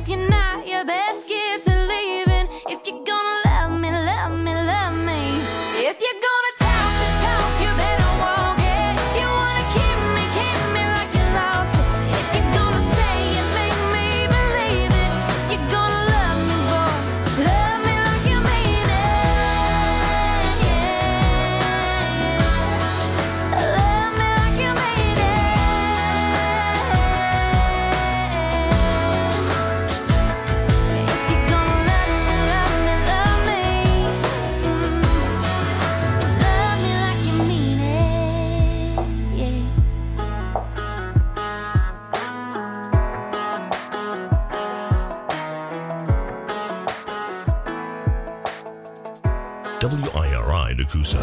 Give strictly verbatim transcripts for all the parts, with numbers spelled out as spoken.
if you're not, you best get to leaving. If you're gonna love me, love me, love me. If you're gonna talk the talk, you better walk it. If you wanna keep me, keep me like you lost it. If you're gonna say it, make me believe it. If you're gonna love me, boy, love me like you mean it. Yeah, love me like you mean it. If you're gonna love me, love me, love me. Love me like you mean it. Yeah. W I R I Nakusa.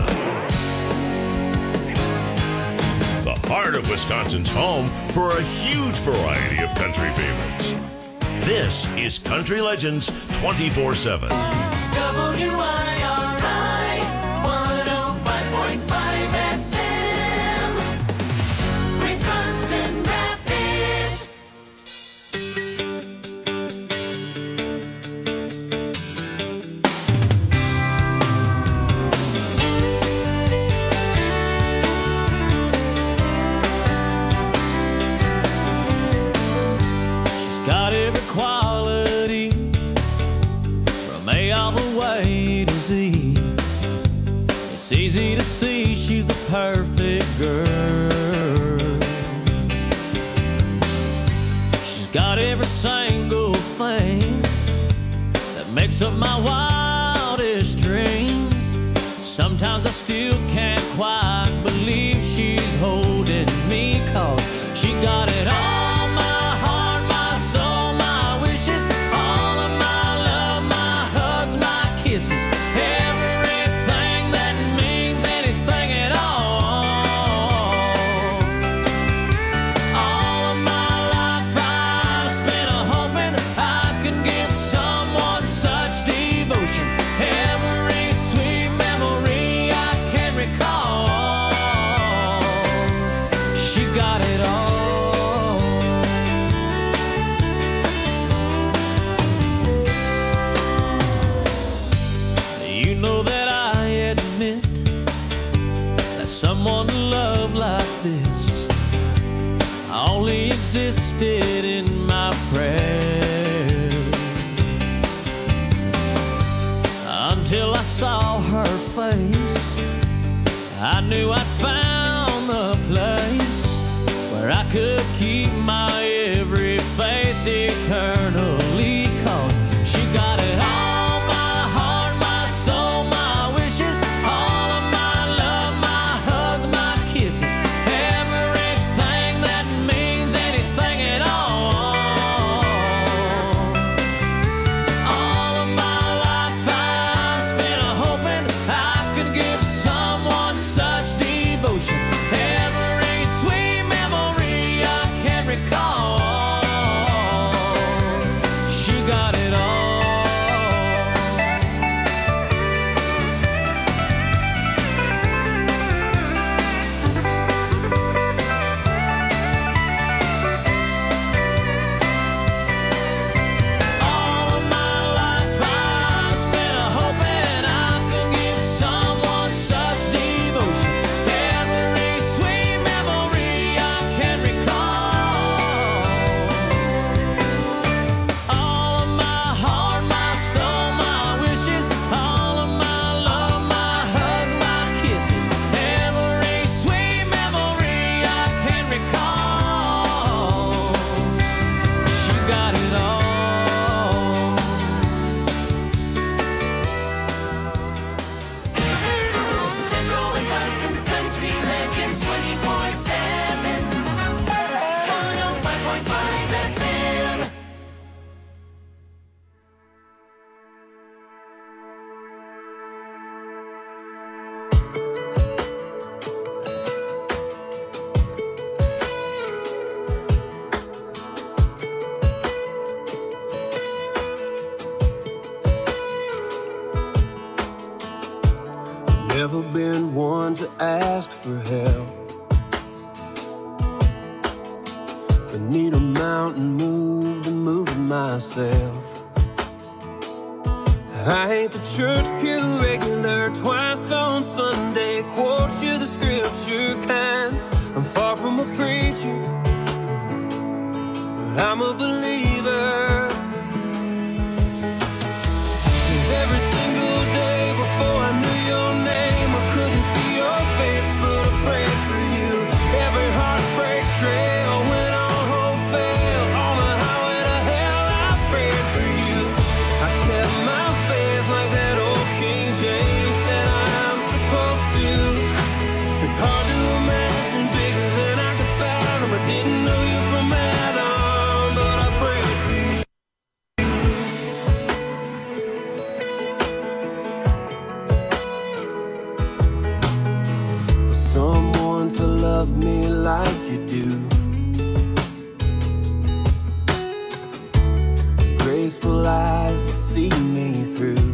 The heart of Wisconsin's home for a huge variety of country favorites. This is Country Legends twenty-four seven. W I R I one oh five point five F M, Wisconsin Rapids. She's got every quality from A all the way to Z. It's easy to see she's the perfect girl. She's got every single thing that makes up my wildest dreams. Sometimes I still can't quite believe she's holding me, 'cause she got it all. My heart, my soul, my wishes, all of my love, my hugs, my kisses, everything that means anything at all. All of my life I've spent a hoping I could give someone such devotion. Every sweet memory I can recall. She got it all. You know that I admit that someone to love like this only existed in my prayers, until I saw her face. I knew I'd found the place where I could keep my every faith eternally, 'cause she got it all. My heart, my soul, my wishes, all of my love, my hugs, my kisses, everything that means anything at all. All of my life I've spent a hoping I could give someone such devotion. Every sweet memory I can recall. She got it all. All of my life I've spent a hoping I could give someone such devotion. Every sweet memory I can recall. All of my heart, my soul, my wishes, all of my love, my hugs, my kisses, every sweet memory I can recall. She got it all. Central Wisconsin's Country Legends twenty-four seven, one oh five point five F M. Never been one to ask for help. If I need a mountain moved and moving myself. I ain't the church pew regular, twice on Sunday, quote you the scripture kind. I'm far from a preacher, but I'm a believer. 'Cause every single day before I knew your name, I couldn't see your face, but I prayed for you. Every heartbreak trail went on home fail, on the highway to hell I prayed for you. I kept my faith like that old King James said I'm supposed to. It's hard to imagine bigger than I could fathom. I didn't know you from Adam, but I prayed for you. For someone to love me like you do, graceful eyes to see me through,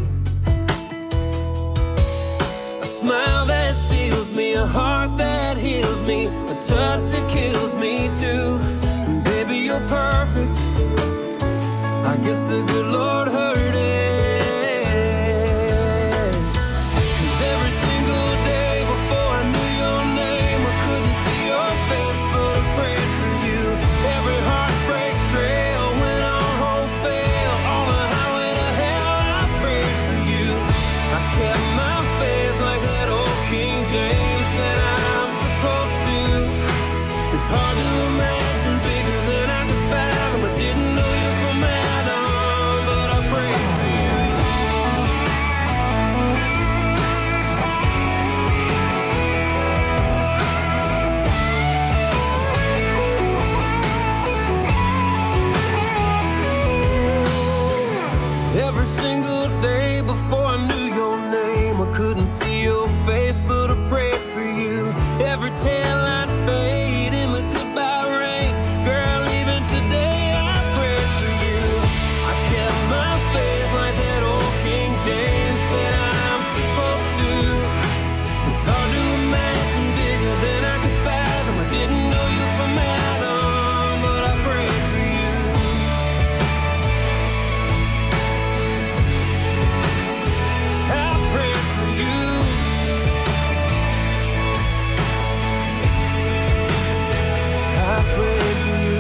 a smile that steals me, a heart that heals me, a touch that kills me too. And baby, you're perfect. I guess the good Lord heard it. 'Cause every single day before I knew your name, I couldn't see your face, but I prayed for you. Every heartbreak trail went on home fail, on the highway to hell I prayed for you. I kept my faith like that old King James said I'm supposed to. It's hard to imagine bigger than I could fathom. I didn't know you from Adam, but I prayed for you. Every single day before I knew your name, I couldn't see your face, but I prayed for you. Every tail I'd fade in the goodbye rain, girl, even today I prayed for you. I kept my faith like that old King James said I'm supposed to. It's hard to imagine bigger than I could fathom. I didn't know you from Adam, but I prayed for you. I prayed for you. I prayed for you.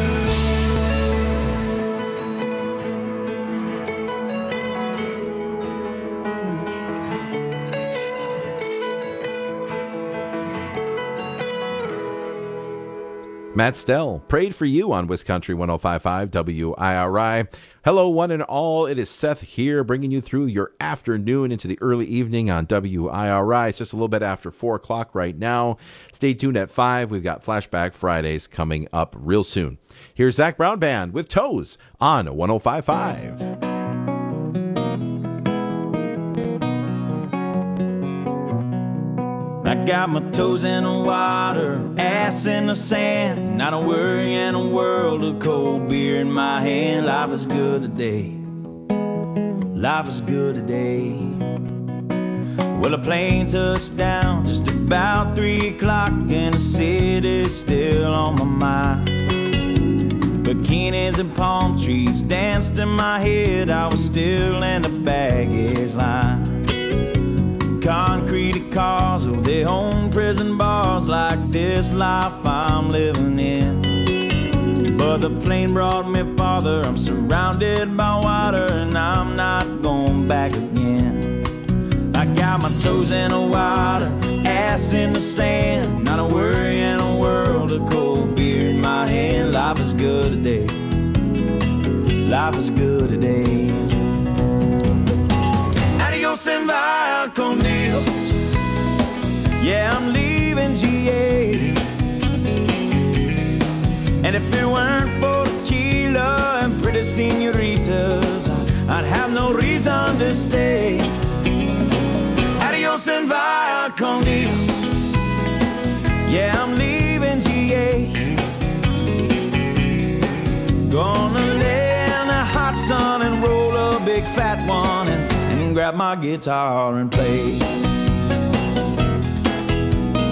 Matt Stell, Prayed for You on Wisconsin one oh five point five W I R I. Hello, one and all. It is Seth here, bringing you through your afternoon into the early evening on W I R I. It's just a little bit after four o'clock right now. Stay tuned at five. We've got Flashback Fridays coming up real soon. Here's Zach Brown Band with Toes on one oh five point five. I got my toes in the water, ass in the sand, not a worry in a world of cold beer in my hand. Life is good today, life is good today. Well, a plane touched down just about three o'clock, and the city's still on my mind. Bikinis and palm trees danced in my head, I was still in the baggage line. Concrete cars, oh, they own prison bars like this life I'm living in. But the plane brought me farther, I'm surrounded by water, and I'm not going back again. I got my toes in the water, ass in the sand, not a worry in a world of cold beer in my hand. Life is good today, life is good today. Adios and via con Dios. Yeah, I'm leaving G A. And if it weren't for tequila and pretty senoritas, I'd have no reason to stay. Adios and via con Dios. Yeah, I'm leaving G A. Gonna lay in the hot sun and roll a big fat one and grab my guitar and play.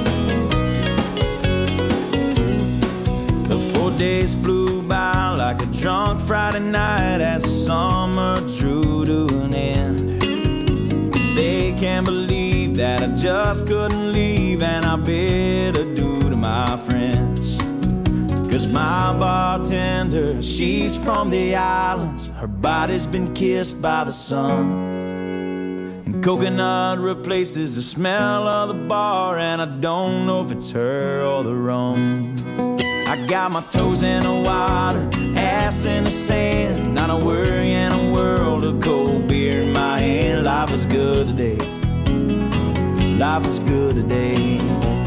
The four days flew by like a drunk Friday night as the summer drew to an end. They can't believe that I just couldn't leave, and I bid adieu to my friends. Cause my bartender, she's from the islands. Her body's been kissed by the sun, and coconut replaces the smell of the bar, and I don't know if it's her or the rum. I got my toes in the water, ass in the sand, not a worry in a world of cold beer in my hand. Life is good today, life is good today.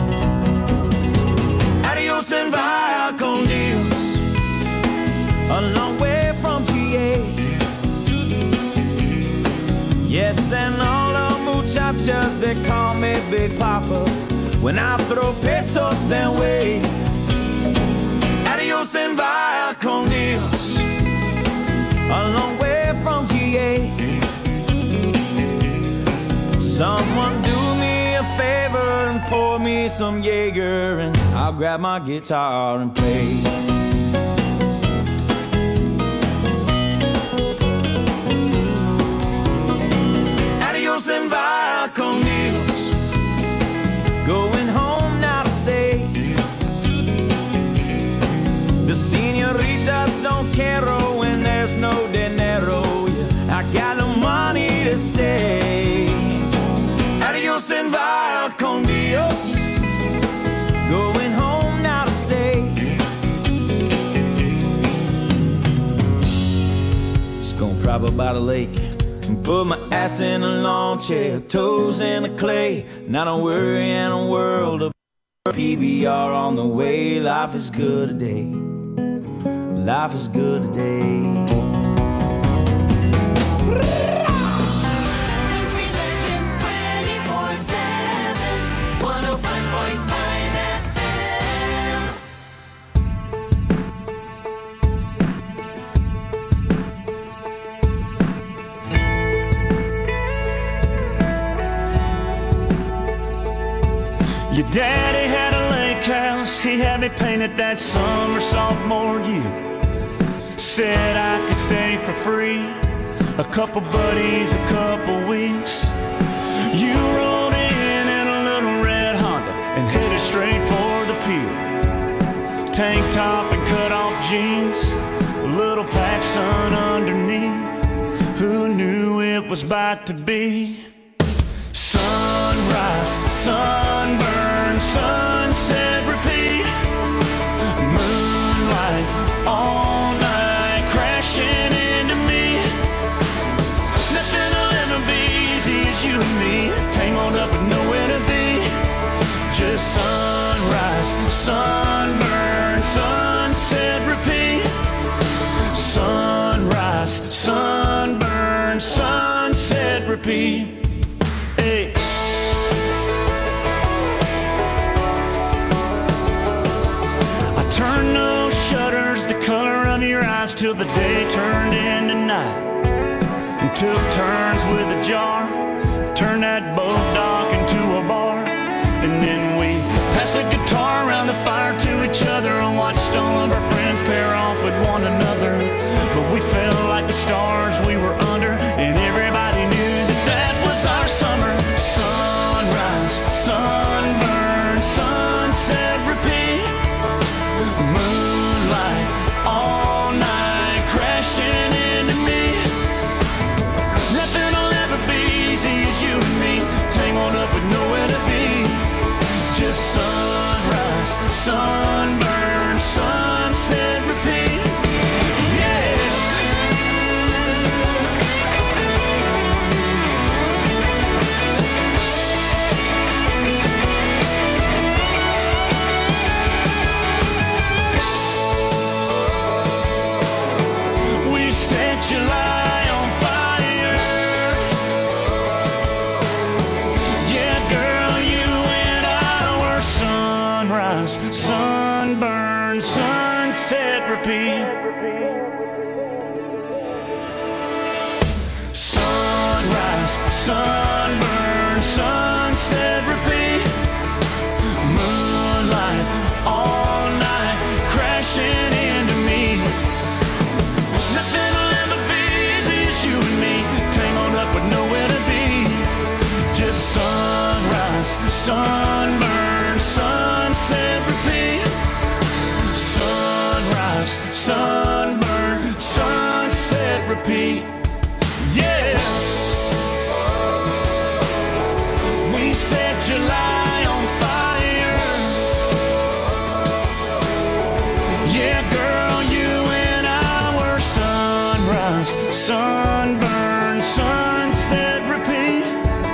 Adios and via con Dios, a long way from G A. Yes, and all the muchachas, they call me Big Papa when I throw pesos their way. Adios and via con Dios, a long way from G A. Someone do me a favor and pour me some Jaeger, and I'll grab my guitar and play. Adios and via con Dios, going home now to stay. The senoritas don't care when there's no dinero. Yeah, I got no money to stay. Adios and via con Dios, going home now to stay. Just gonna prop up by the lake and put my ass in a lawn chair, toes in the clay, not a worry in a world of P B R on the way. Life is good today, life is good today. Country Legends twenty-four seven, one oh five point five F M. Your daddy had a lake house, he had me painted that summer sophomore year. Said I could stay for free, a couple buddies, a couple weeks. You rolled in in a little red Honda and headed straight for the pier. Tank top and cut off jeans, a little PacSun underneath. Who knew it was about to be? Sunrise, sunburn, sunset, repeat. Moonlight all night crashing into me. Nothing will ever be easy as you and me, tangled up with nowhere to be. Just sunrise, sunburn, sunset, repeat. Sunrise, sunburn, sunset, repeat. Hey. I turned those shutters the color of your eyes till the day turned into night, and took turns with a jar, turned that boat dock into a bar. And then we passed the guitar around the fire to each other and watched all of our friends pair off with one another. But we felt like the stars we were under, and everybody knew that that was our summer. Sunrise, sunburn, sunset, repeat. Moonlight all night crashing into me. Nothing will ever be easy as you and me, tangled up with nowhere to be. Just sunrise, sunburn, sunset, repeat. Yeah. We set July on fire. Yeah, girl, you and I were sunrise, sunburn, sunset, repeat. Sunrise, sunburn, sunset, repeat. Moonlight all night crashing into me. Sunburn, sunset, repeat. Sunrise, sunburn, sunset, repeat. Yeah. We set July on fire. Yeah, girl, you and I were sunrise, sunburn, sunset, repeat.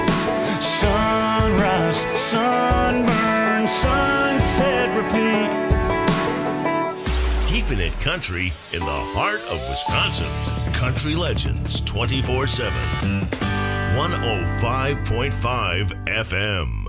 Sunrise, sunburn, sunset, repeat. Keeping it country in the heart of Wisconsin. Country Legends twenty-four seven. one oh five point five F M.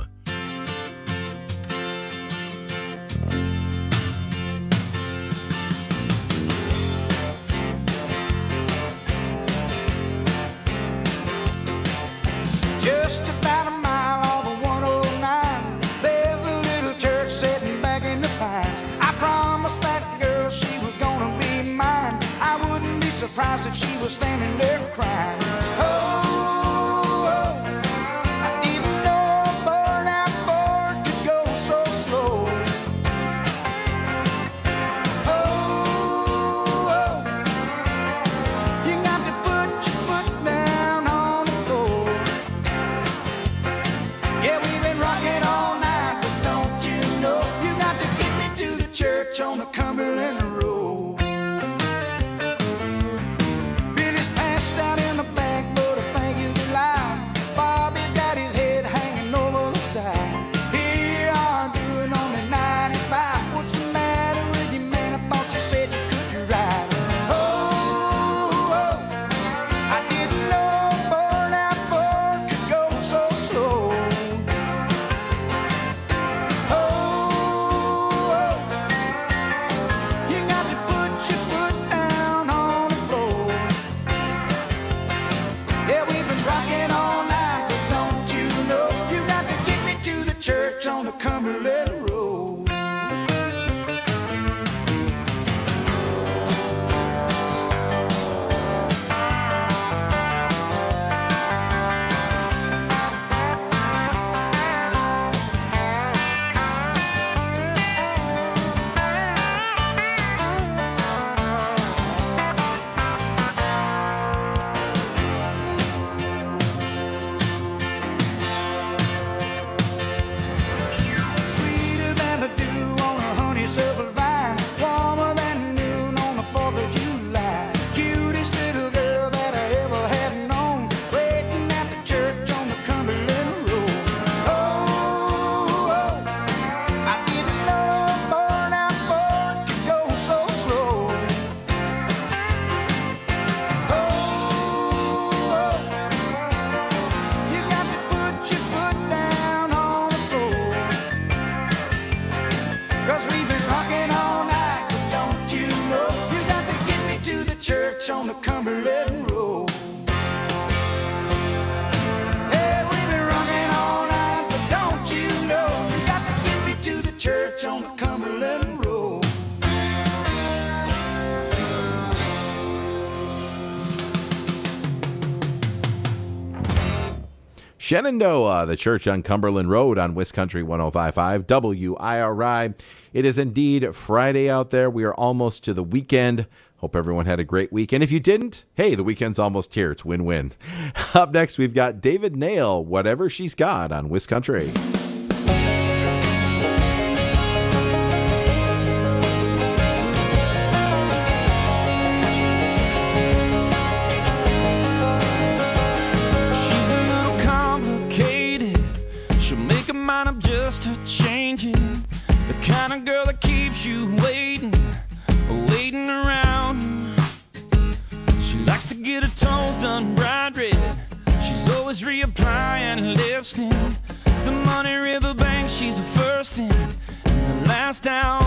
Just about a mile off of one oh nine, there's a little church sitting back in the pines. I promised that girl she was gonna be mine. I wouldn't be surprised if she was standing there crying. Oh, oh, I didn't know a burnout Ford could go so slow. Oh, oh, you got to put your foot down on the floor. Yeah, we've been rocking all night, but don't you know you got to get me to the church on the Cumberland Road. Billy's passed out in the back, but I think he's alive. Bobby's got his head hanging over the side. Here I'm doing only ninety-five. What's the matter with you, man? I thought you said you could drive. Oh, oh, I didn't know a burnout Ford could go so slow. Oh, oh, you got to put your foot down on the floor. Yeah, we've been rocking all night, but don't you know you got to get me to the church on the Cumberland Road. Sweeter than the dew on a honeysuckle vine, warmer than noon on the fourth of July. Cutest little girl that I ever had known, waiting at the church on the Cumberland Road. Oh, oh, I didn't know a burnout Ford could go so slow. Oh, oh, you got to put your foot down on the floor. Cause we've been rocking all night, but don't you know you got to get me to the church on the Cumberland Road. Yeah, we've been rocking all night, but don't you know you got to get me to the church on the Cumberland Road. Shenandoah, the church on Cumberland Road on Wiscountry one oh five point five W I R I. It is indeed Friday out there. We are almost to the weekend. Hope everyone had a great weekend. If you didn't, hey, the weekend's almost here. It's win-win. Up next, we've got David Nail, Whatever She's Got on Wiscountry. She's a little complicated. She'll make a mind up just to change it. The kind of girl that keeps you waiting, waiting around. She likes to get her toes done bright red. She's always reapplying lipstick. The Money River Bank, she's the first in and the last down.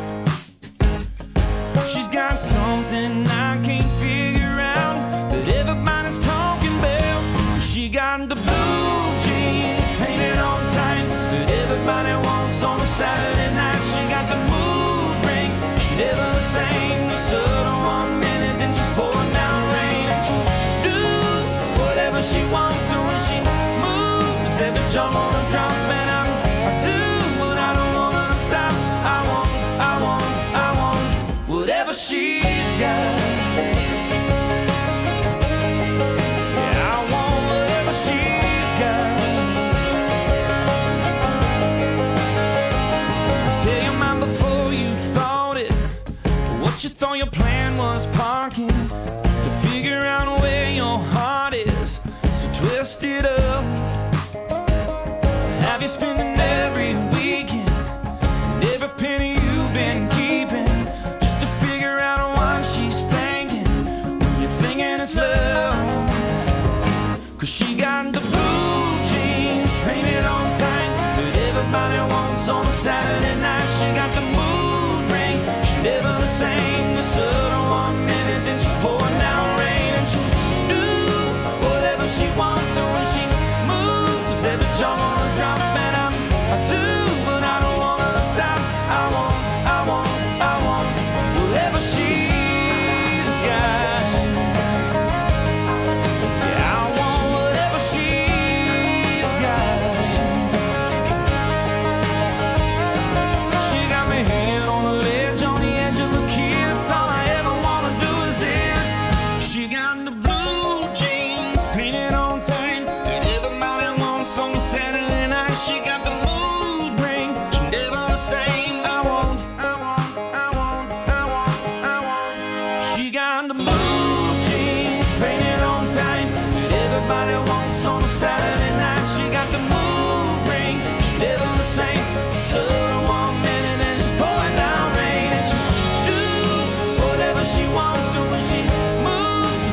She's got something I can't figure out that everybody's talking about. She got the blue jeans painted on tight that everybody wants on a Saturday night. She got the mood ring, she never the same. The sun on one minute, then she pouring down rain. And she do whatever she wants, so when she moves, every jump on a drum, and I'm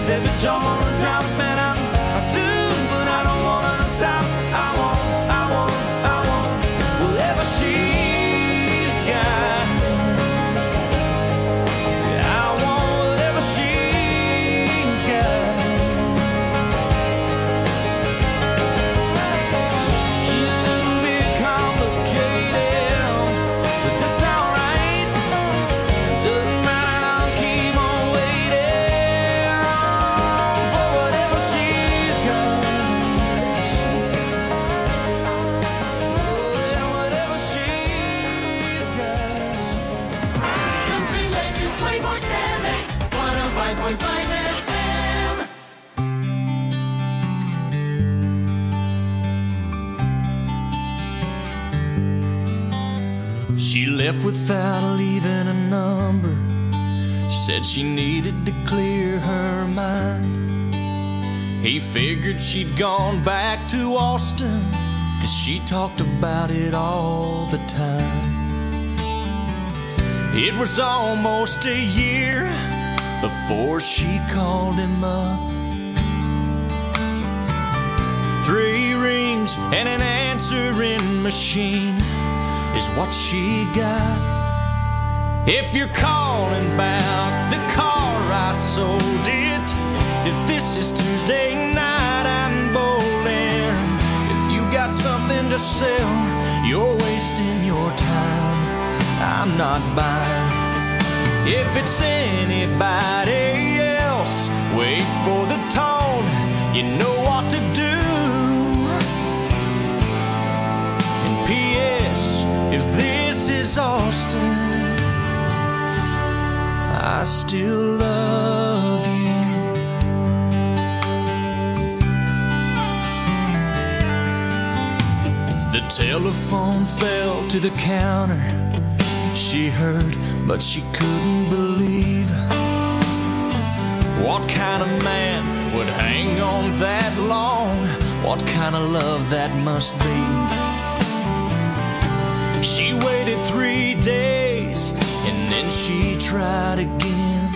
Said that you're gonna drop and I'm I do, but I don't want her to stop. I want, I want, I want whatever she's got. Yeah, I want whatever she's got. She's a little bit complicated, but that's alright. Doesn't matter, I'll keep on waiting for whatever she's got. Yeah, whatever she's got. Country Legends twenty-four seven, one oh five point five F M. She left without leaving a number. She said she needed to clear her mind. He figured she'd gone back to Austin, 'cause she talked about it all the time. It was almost a year before she called him up. Three rings and an answering machine is what she got. If you're calling about the car I sold it, if this is Tuesday night I'm bowling, if you got something to sell, you're wasting your time, I'm not buying. If it's anybody else, wait for the tone, you know what to do. And P S if this is Austin, I still love you. The telephone fell to the counter. She heard, but she couldn't believe. What kind of man would hang on that long? What kind of love that must be? She waited three days and then she tried again.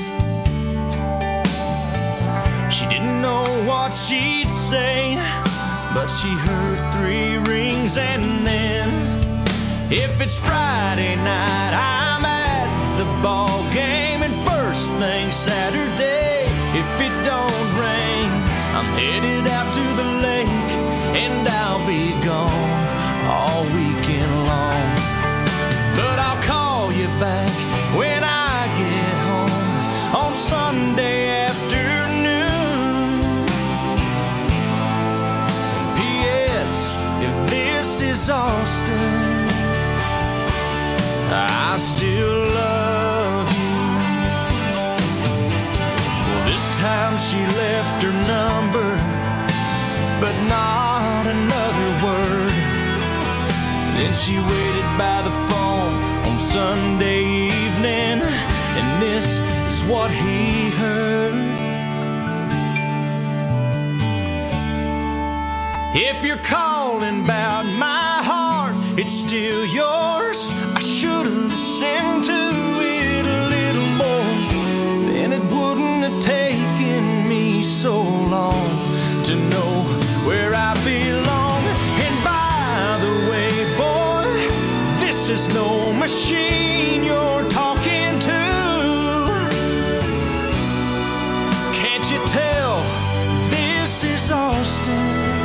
She didn't know what she'd say, but she heard three rings and then, if it's Friday night, I'm at the ball game, and first thing Saturday, if it don't rain, I'm headed out to the lake, and I'll be gone all weekend long. But I'll call you back when I get home on Sunday afternoon. And P S if this is Austin, I still love you. Well, this time she left her number, but not another word. Then she waited by the phone on Sunday evening, and this is what he heard. If you're calling about my heart, it's still yours. I should have listened to it a little more, then it wouldn't have taken me so long to know where I belong. And by the way, boy, this is no machine you're talking to. Can't you tell this is Austin?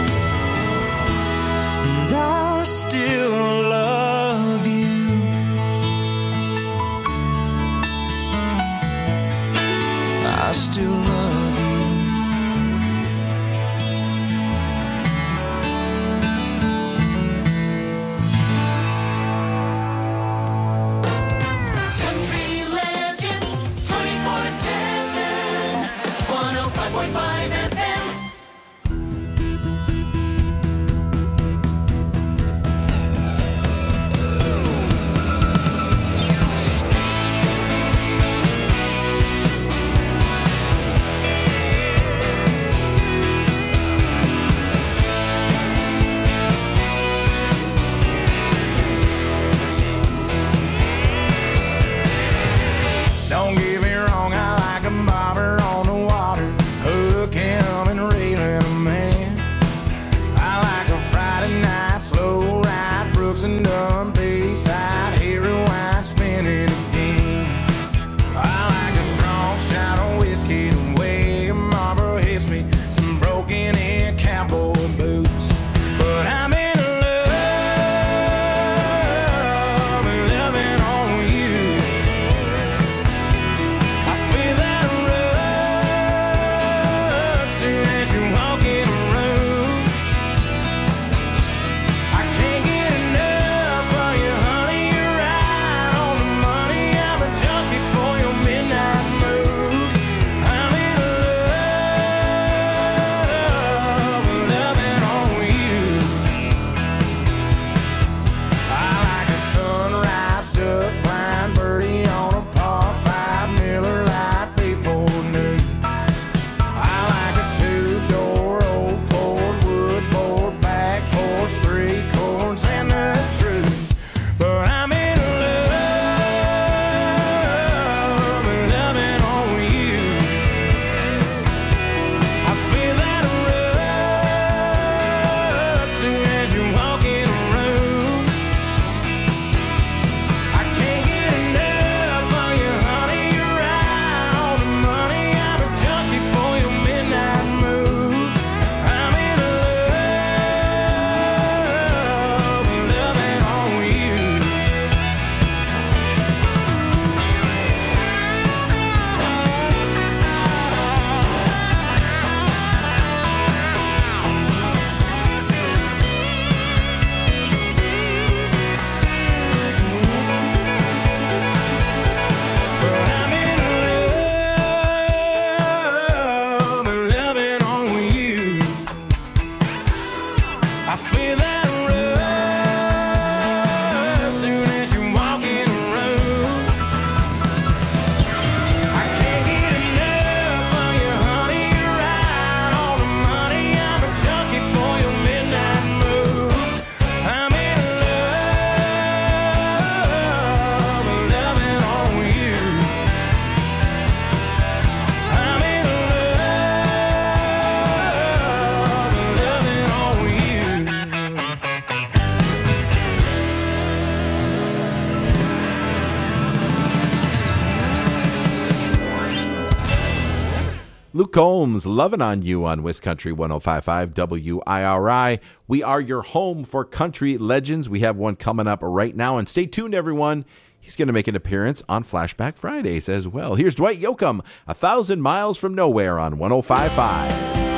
And I still love you. I still love you. Country Legends twenty-four seven, one oh five point five F M. Don't get me wrong, I like a bobber on the water. Who Combs, Lovin' on You on West Country one oh five point five W I R I. We are your home for country legends. We have one coming up right now, and stay tuned, everyone. He's going to make an appearance on Flashback Fridays as well. Here's Dwight Yoakam, A Thousand Miles from Nowhere on one oh five point five.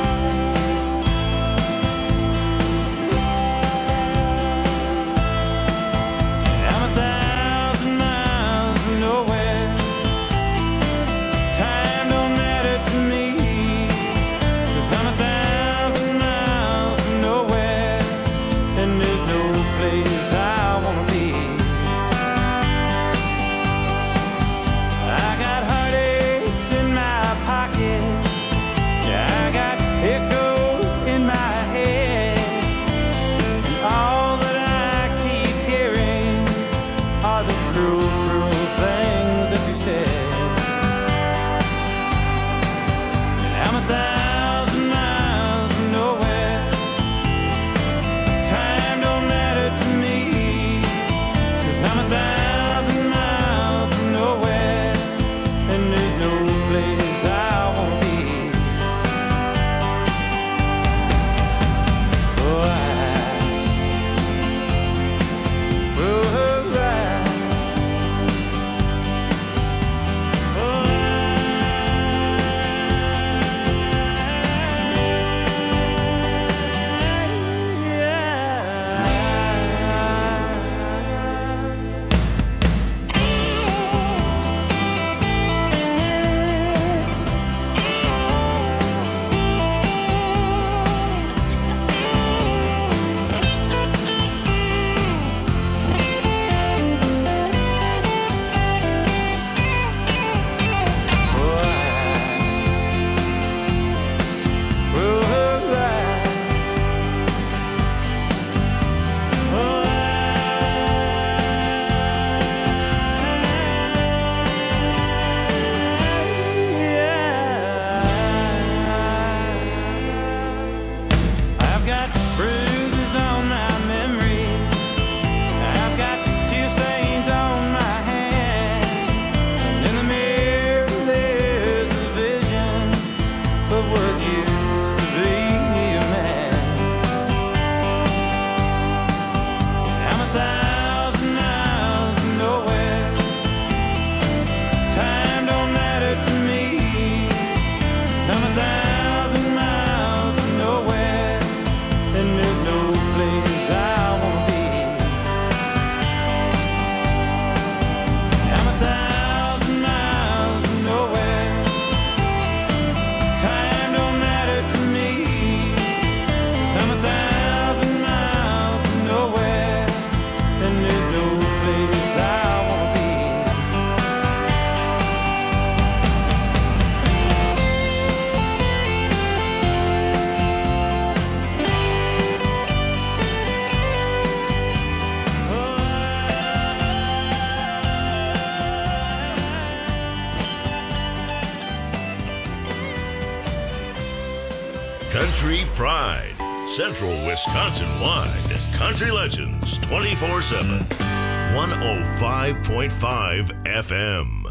Country Pride, Central Wisconsin-wide. Country Legends twenty-four seven. one oh five point five F M.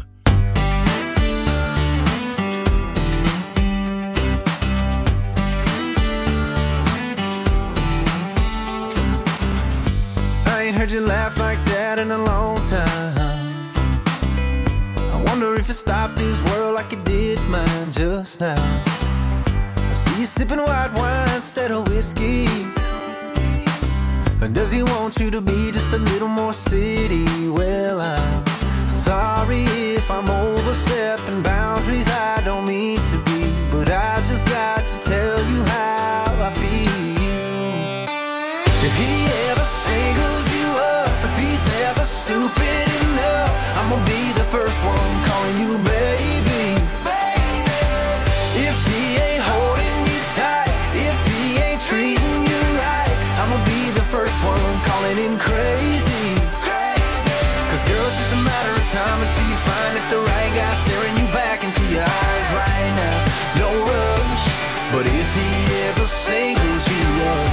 I ain't heard you laugh like that in a long time. I wonder if you stopped this world like you did mine just now. I see you sipping white wine instead of whiskey. Or does he want you to be just a little more city? Well, I'm sorry if I'm overstepping boundaries I don't mean to be, but I just got to tell you how I feel. If he ever singles you up, if he's ever stupid enough, I'm gonna be the first one calling you baby. If he ain't holding you tight, if he ain't treating you right, I'm gonna be the first one calling him crazy. Cause girl, it's just a matter of time until you find that the right guy staring you back into your eyes right now. No rush, but if he ever singles you up,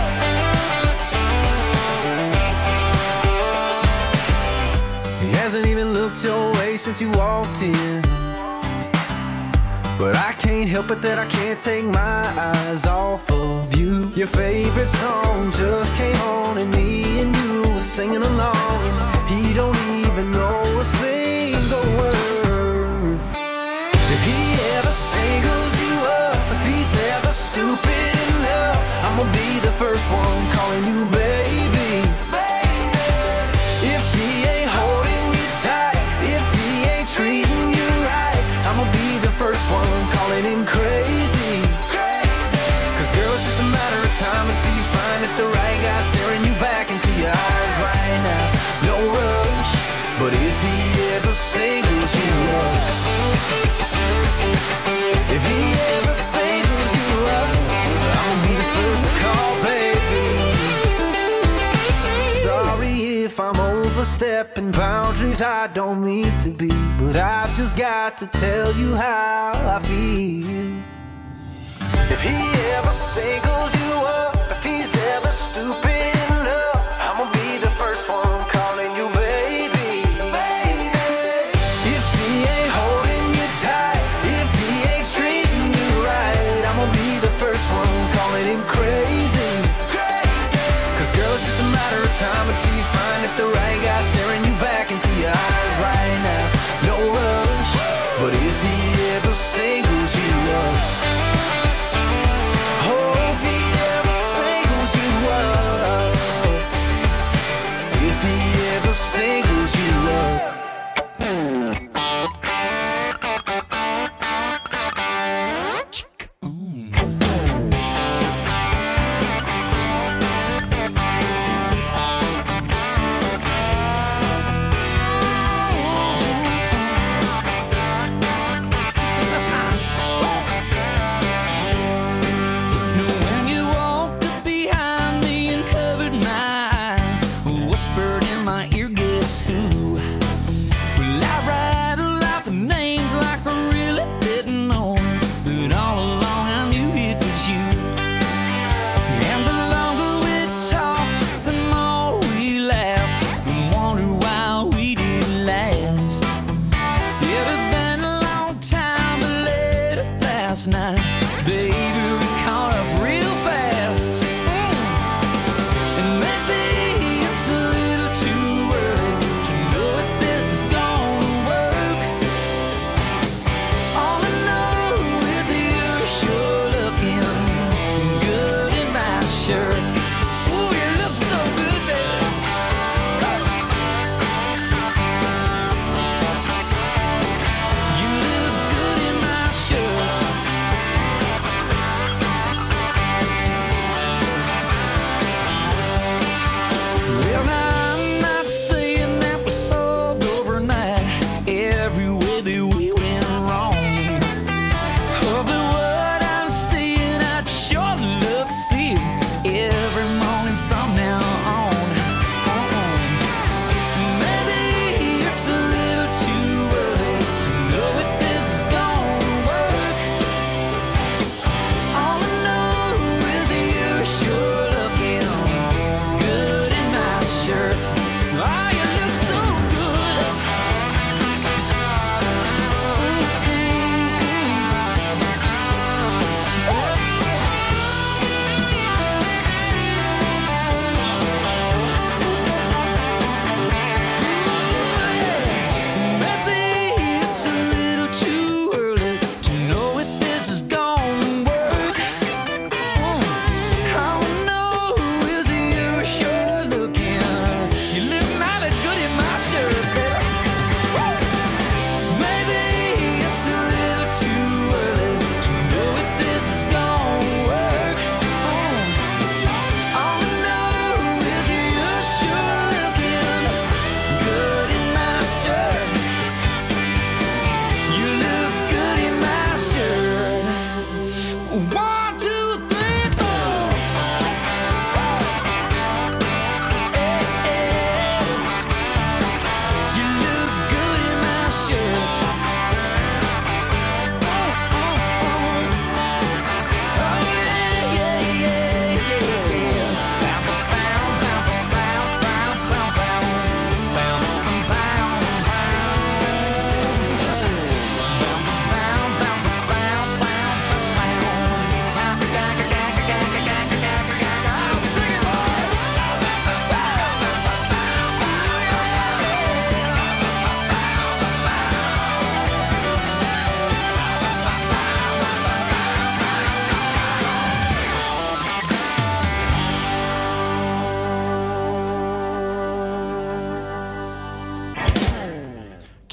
he hasn't even looked your way since you walked in, but I can't can't help it that I can't take my eyes off of you. Your favorite song just came on and me and you were singing along, and he don't even know a single word. If he ever singles you up, if he's ever stupid enough, I'm gonna be the first one calling you baby. If he ain't holding you tight, if he ain't treating you right, I'm gonna be the first one calling him crazy. Cause girl, it's just a matter of time until you find that the right guy staring you back into your eyes right now. No rush, but if he ever singles you up, if he ever singles you up, I'll be the first to call, baby. Sorry if I'm overstepping boundaries I don't mean to be, but I've just got to tell you how I feel. If he ever singles you up, if he's ever stupid enough, I'm gonna be the first one calling you baby. If he ain't holding you tight, if he ain't treating you right, I'm gonna be the first one calling him crazy. Cause girl, it's just a matter of time until you find that the right guy staring you back into your eyes right now. No rush, but if he ever singles you up, oh, if he ever singles you up, if he ever singles you up. When you walked up behind me and covered my eyes, whispered in my ear, guess who? Well, I rattled off the names like I really didn't know, but all along I knew it was you. And the longer we talked, the more we laughed, and wondered why we didn't last. It had been a long time, but late last night, baby, we caught up real fast. And maybe it's a little too early to know if this is gonna work. All I know is you're sure looking good in my shirt. Ooh, you look so good, baby. You look good in my shirt. Well, now I'm not saying that we solved overnight every way that we went wrong. Oh, but what I'm seeing, I'd sure love to see it every morning from now on. Maybe it's a little too early to know if this is gonna work. All I know is you're sure looking good in my shirt. Oh, you look so good. Maybe it's a little too early to know if this is gonna work. All I know is you're sure looking. You look mighty good in my shirt, baby. Maybe it's a little too early to know if this is gonna work. All I know is you're sure looking good in my shirt. You look good in my shirt. One, two, three, four. You look good in my shirt. Oh, yeah, yeah, yeah, yeah. Bow, bow, bow, bow, bow, bow, bow, bow, bow, bow, bow.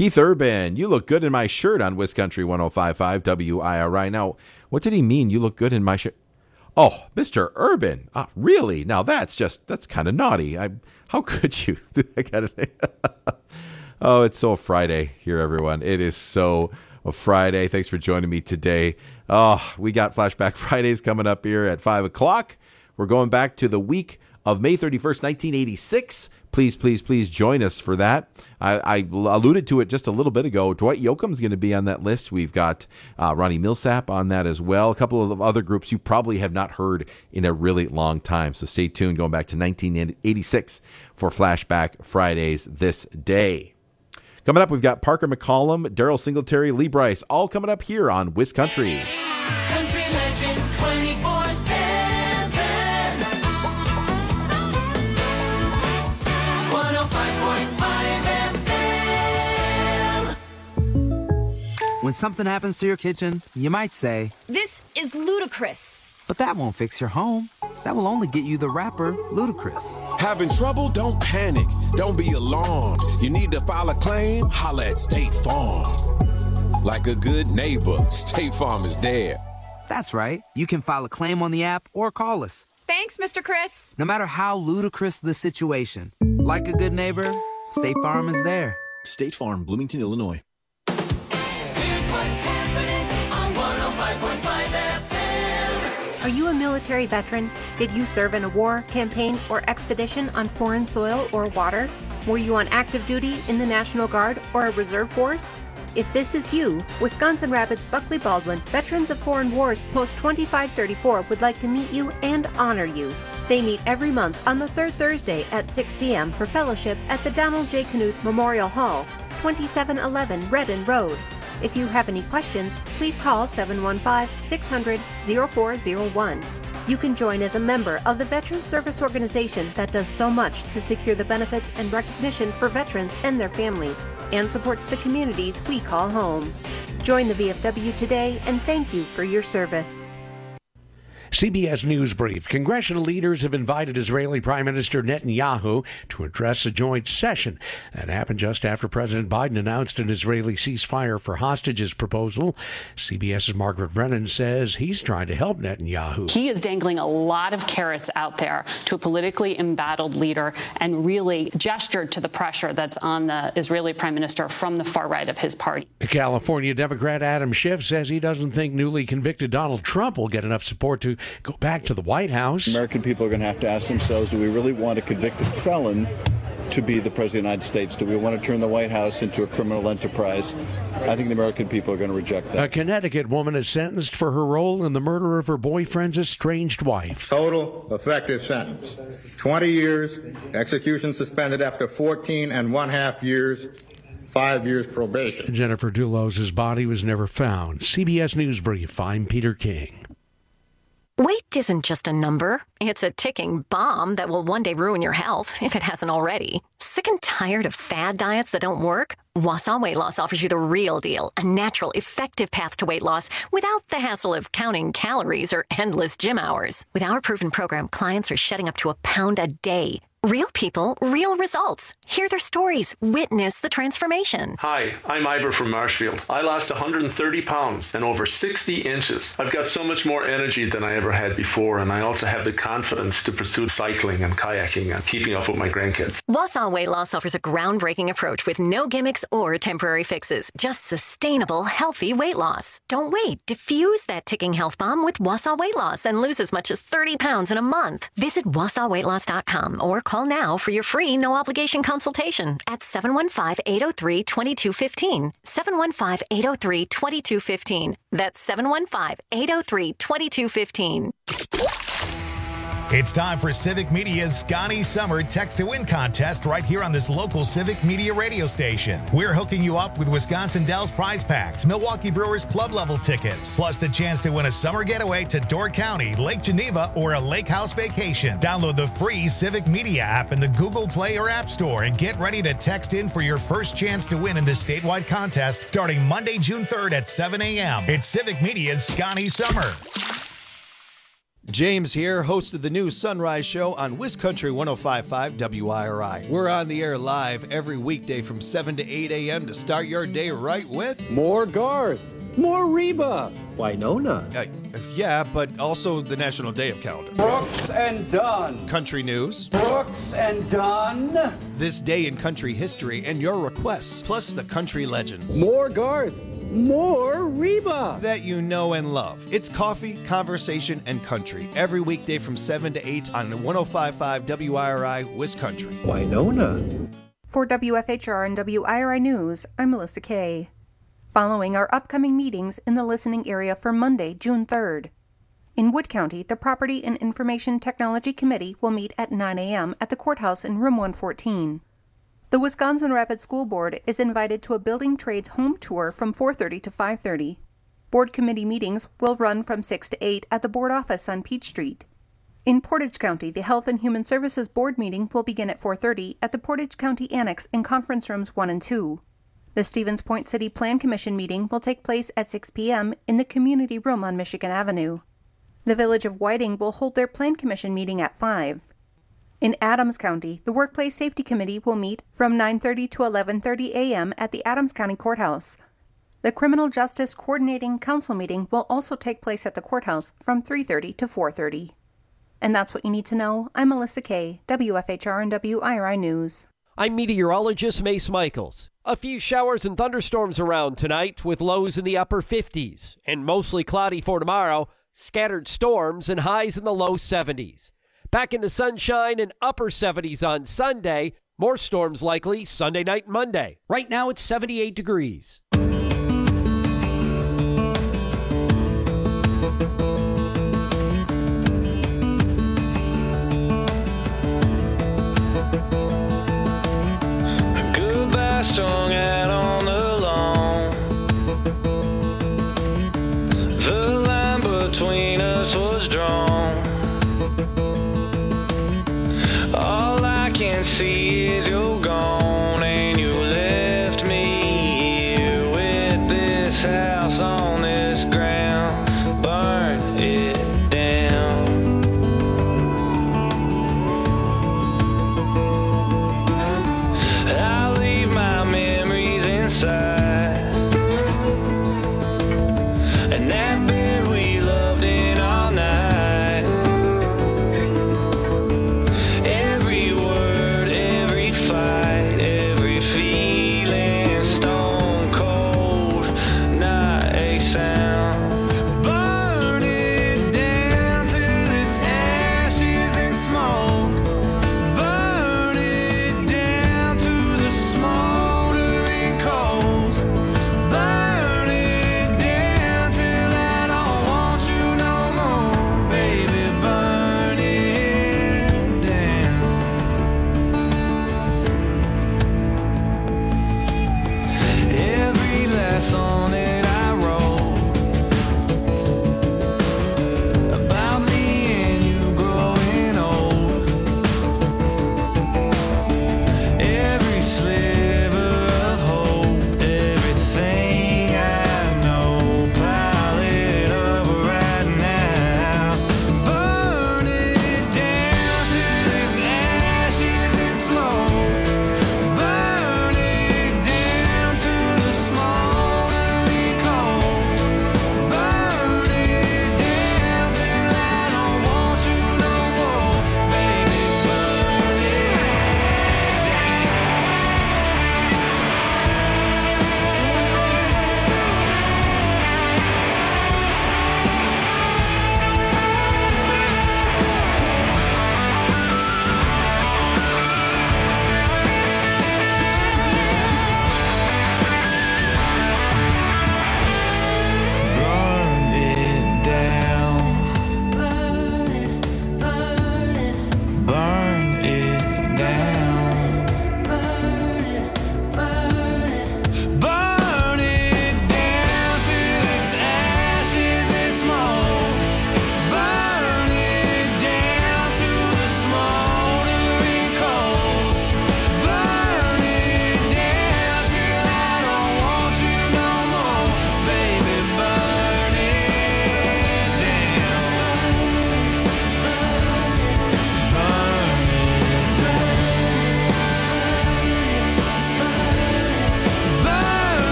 Keith Urban, you look good in my shirt on Wiscountry one oh five point five W I R I. Now, what did he mean, you look good in my shirt? Oh, Mister Urban. Ah, really? Now, that's just, that's kind of naughty. I, how could you do that kind of thing? Oh, it's so Friday here, everyone. It is so a Friday. Thanks for joining me today. Oh, we got Flashback Fridays coming up here at five o'clock. We're going back to the week of May thirty-first, nineteen eighty-six. Please, please, please join us for that. I, I alluded to it just a little bit ago. Dwight Yoakam's going to be on that list. We've got uh, Ronnie Millsap on that as well. A couple of other groups you probably have not heard in a really long time. So stay tuned, going back to nineteen eighty-six for Flashback Fridays this day. Coming up, we've got Parker McCollum, Daryl Singletary, Lee Bryce, all coming up here on Wiscountry. Country Legends twenty-four seven. one oh five point five F M. When something happens to your kitchen, you might say, "This is ludicrous." but that won't fix your home. That will only get you the rapper, Ludacris. Having trouble? Don't panic. Don't be alarmed. You need to file a claim? Holla at State Farm. Like a good neighbor, State Farm is there. That's right. You can file a claim on the app or call us. Thanks, Mister Chris. No matter how ludicrous the situation, like a good neighbor, State Farm is there. State Farm, Bloomington, Illinois. Here's what's happening on one oh five point five F M. Are you a military veteran? Did you serve in a war, campaign, or expedition on foreign soil or water? Were you on active duty in the National Guard or a reserve force? If this is you, Wisconsin Rapids Buckley Baldwin Veterans of Foreign Wars Post twenty-five thirty-four would like to meet you and honor you. They meet every month on the third Thursday at six p.m. for fellowship at the Donald J. Knuth Memorial Hall, twenty-seven eleven Redden Road. If you have any questions, please call seven one five, six hundred, oh four oh one. You can join as a member of the Veterans Service Organization that does so much to secure the benefits and recognition for veterans and their families, and supports the communities we call home. Join the V F W today, and thank you for your service. C B S News Brief. Congressional leaders have invited Israeli Prime Minister Netanyahu to address a joint session. That happened just after President Biden announced an Israeli ceasefire for hostages proposal. CBS's Margaret Brennan says he's trying to help Netanyahu. He is dangling a lot of carrots out there to a politically embattled leader and really gestured to the pressure that's on the Israeli Prime Minister from the far right of his party. California Democrat Adam Schiff says he doesn't think newly convicted Donald Trump will get enough support to go back to the White House. American people are going to have to ask themselves, do we really want a convicted felon to be the President of the United States? Do we want to turn the White House into a criminal enterprise? I think the American people are going to reject that. A Connecticut woman is sentenced for her role in the murder of her boyfriend's estranged wife. Total effective sentence, twenty years, execution suspended after fourteen and one half years, five years probation. Jennifer Dulos' body was never found. C B S News Brief, I'm Peter King. Weight isn't just a number. It's a ticking bomb that will one day ruin your health, if it hasn't already. Sick and tired of fad diets that don't work? Wausau Weight Loss offers you the real deal, a natural, effective path to weight loss without the hassle of counting calories or endless gym hours. With our proven program, clients are shedding up to a pound a day. Real people, real results. Hear their stories. Witness the transformation. Hi, I'm Ivor from Marshfield. I lost one hundred thirty pounds and over sixty inches. I've got so much more energy than I ever had before, and I also have the confidence to pursue cycling and kayaking and keeping up with my grandkids. Wausau Weight Loss offers a groundbreaking approach with no gimmicks or temporary fixes. Just sustainable, healthy weight loss. Don't wait. Diffuse that ticking health bomb with Wausau Weight Loss and lose as much as thirty pounds in a month. Visit wausau weight loss dot com or call now for your free no-obligation consultation at seven one five, eight oh three, two two one five. seven one five, eight oh three, two two one five. That's seven one five, eight oh three, two two one five. It's time for Civic Media's Scotty Summer Text to Win contest right here on this local Civic Media radio station. We're hooking you up with Wisconsin Dells prize packs, Milwaukee Brewers club level tickets, plus the chance to win a summer getaway to Door County, Lake Geneva, or a lake house vacation. Download the free Civic Media app in the Google Play or App Store and get ready to text in for your first chance to win in this statewide contest starting Monday, June third at seven a.m. It's Civic Media's Scotty Summer. James here, host of the new Sunrise Show on WisCountry one oh five point five W I R I. We're on the air live every weekday from seven to eight a.m. to start your day right with more Garth, more Reba, Winona. Uh, yeah, but also the National Day of Calendar. Brooks and Dunn. Country news. Brooks and Dunn. This day in country history and your requests, plus the country legends. More Garth. More Reba that you know and love. It's coffee, conversation, and country every weekday from seven to eight on one oh five point five W I R I WisCountry. Winona. For W F H R and W I R I News, I'm Melissa Kay. Following our upcoming meetings in the listening area for Monday, June third. In Wood County, the Property and Information Technology Committee will meet at nine a.m. at the courthouse in room one fourteen. The Wisconsin Rapids School Board is invited to a building trades home tour from four thirty to five thirty. Board committee meetings will run from six to eight at the board office on Peach Street. In Portage County, the Health and Human Services Board meeting will begin at four thirty at the Portage County Annex in conference rooms one and two. The Stevens Point City Plan Commission meeting will take place at six p.m. in the community room on Michigan Avenue. The Village of Whiting will hold their Plan Commission meeting at five. In Adams County, the Workplace Safety Committee will meet from nine thirty to eleven thirty a.m. at the Adams County Courthouse. The Criminal Justice Coordinating Council meeting will also take place at the courthouse from three thirty to four thirty. And that's what you need to know. I'm Melissa Kay, W F H R and W I R I News. I'm meteorologist Mace Michaels. A few showers and thunderstorms around tonight with lows in the upper fifties and mostly cloudy for tomorrow, scattered storms and highs in the low seventies. Back into sunshine and upper seventies on Sunday. More storms likely Sunday night and Monday. Right now it's seventy-eight degrees. Goodbye, strung out on the lawn. The line between us was drawn. All I can see is you're gone, and you left me here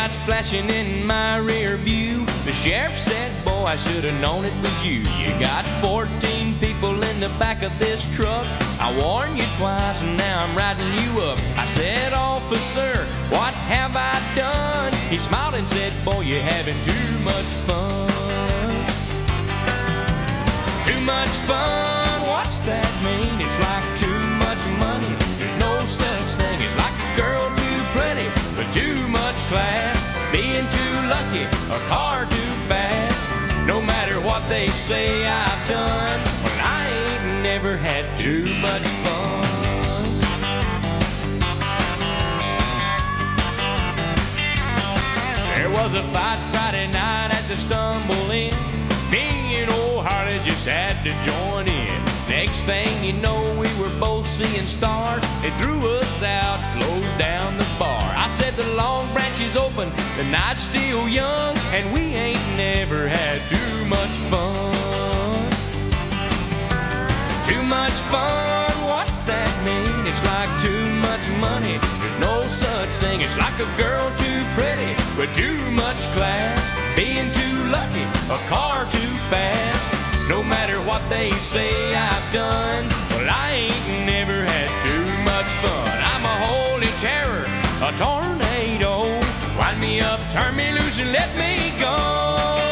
lights flashing in my rear view. The sheriff said, boy, I should have known it was you. You got fourteen people in the back of this truck. I warned you twice and now I'm riding you up. I said, officer, what have I done? He smiled and said, boy, you're having too much fun. Too much fun, what's that mean? It's like too much money. There's no such thing. It's like a girl too pretty with too much class, being too lucky, a car too fast. No matter what they say I've done, well, I ain't never had too much fun. There was a fight Friday night at the Stumble Inn. Me and old Harley just had to join in. Next thing you know, we were both seeing stars. They threw us out, closed down the bar. I said the Long Branch is open, the night's still young, and we ain't never had too much fun. Too much fun, what's that mean? It's like too much money. There's no such thing. It's like a girl too pretty with too much class, being too lucky, a car too fast. No matter what they say I've done, well, I ain't never had too much fun. I'm a holy terror, a tornado. Wind me up, turn me loose, and let me go.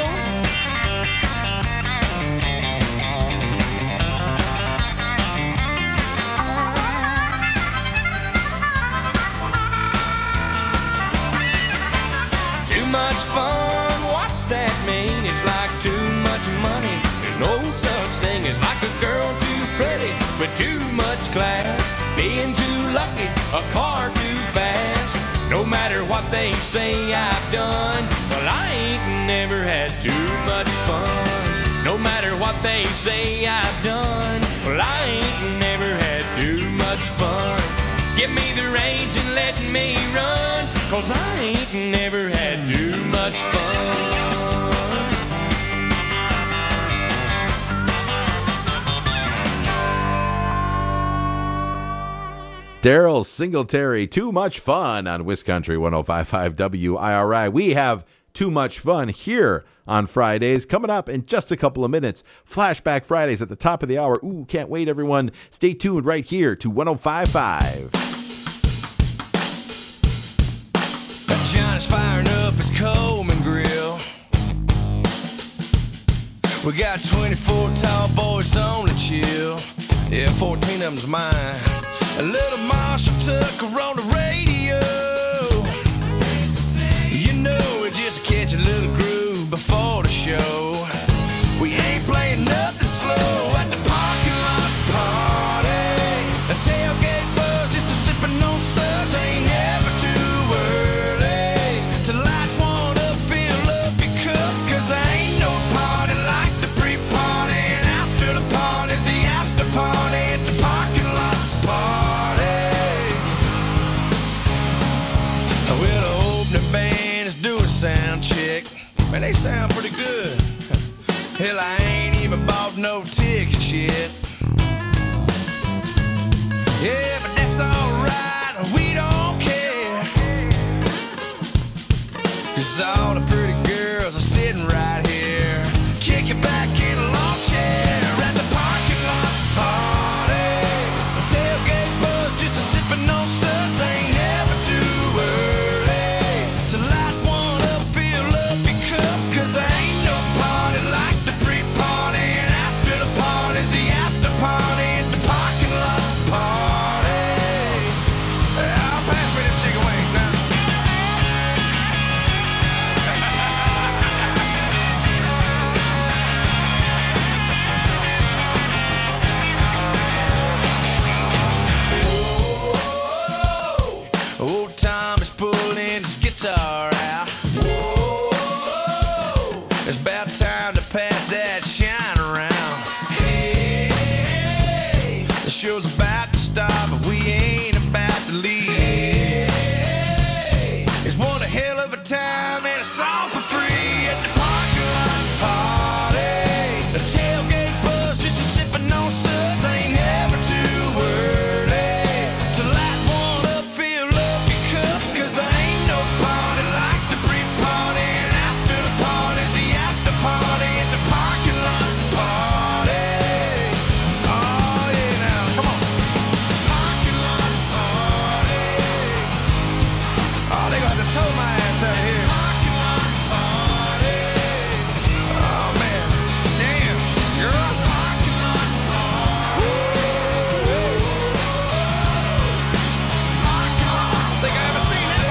Too much fun, what's that mean? It's like too much money. No such thing as like a girl too pretty with too much class, being too lucky, a car too fast. No matter what they say I've done, well, I ain't never had too much fun. No matter what they say I've done, well, I ain't never had too much fun. Give me the reins and let me run, 'cause I ain't never had too much fun. Daryl Singletary, Too Much Fun on Wiscountry one oh five point five W I R I. We have too much fun here on Fridays. Coming up in just a couple of minutes, Flashback Fridays at the top of the hour. Ooh, can't wait, everyone. Stay tuned right here to one oh five point five. John's firing up his Coleman grill. We got twenty-four tall boys on the chill. Yeah, fourteen of them's mine. A little Marshall Tucker on the radio. You know, we just catch a little groove before the show. We ain't playing nothing slow at the parking lot party. A tailgate buzz, just a sipping on suds. Ain't never too early to light one up, fill up your cup. 'Cause there ain't no party like the pre-party. And after the party's the after party at the parking lot party. Well, the opening band is doing sound check. Man, they sound pretty good. Hell, I ain't even bought no tickets yet. Yeah, but that's alright, we don't care. 'Cause all the pretty girls are sitting right here, kicking back in a lawn chair at the parking lot party. A tailgate buzz, just a sipping on suds. Ain't never too early to light one up, fill up your cup. 'Cause there ain't no party like the pre-party. And after the party's the after party at the parking lot party. I'll pass me them chicken wings now. tow my ass out of here. Oh, man. Damn, girl. Think I ever seen that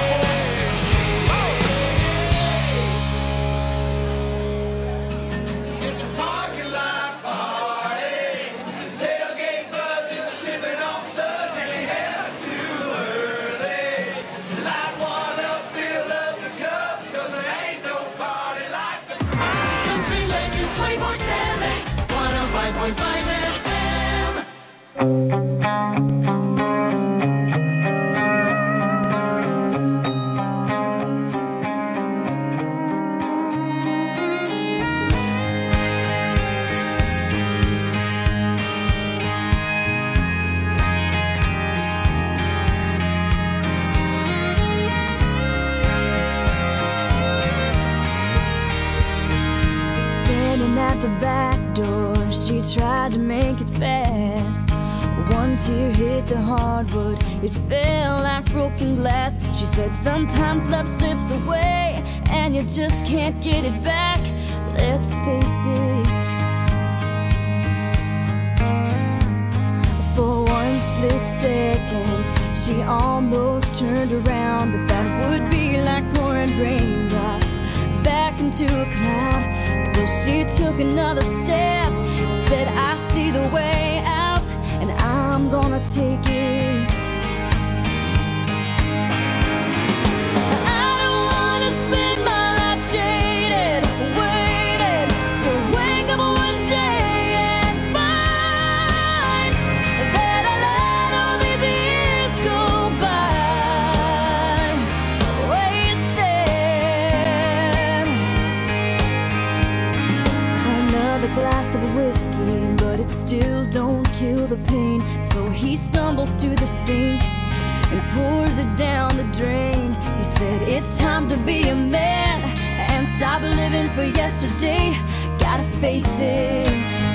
before. Get the parking lot party. The tailgate budget sipping on suds and it held too early. Light one up, fill up the cups, cause there ain't no party like the Country Legends twenty-four seven, one oh five point five F M. Standing at the back door, she tried to make it fast. One tear hit the hardwood, it fell like broken glass. She said sometimes love slips away and you just can't get it back. Let's face it, for one split second she almost turned around, but that would be like pouring raindrops back into a cloud. So she took another step and said, I see the way out and I'm gonna take it. I don't wanna spend my life jaded, waiting to wake up one day and find that I let all these years go by wasted. Another glass of whiskey, but it still don't kill the pain. So he stumbles to the sink and pours it down the drain. He said, it's time to be a man and stop living for yesterday. Gotta face it,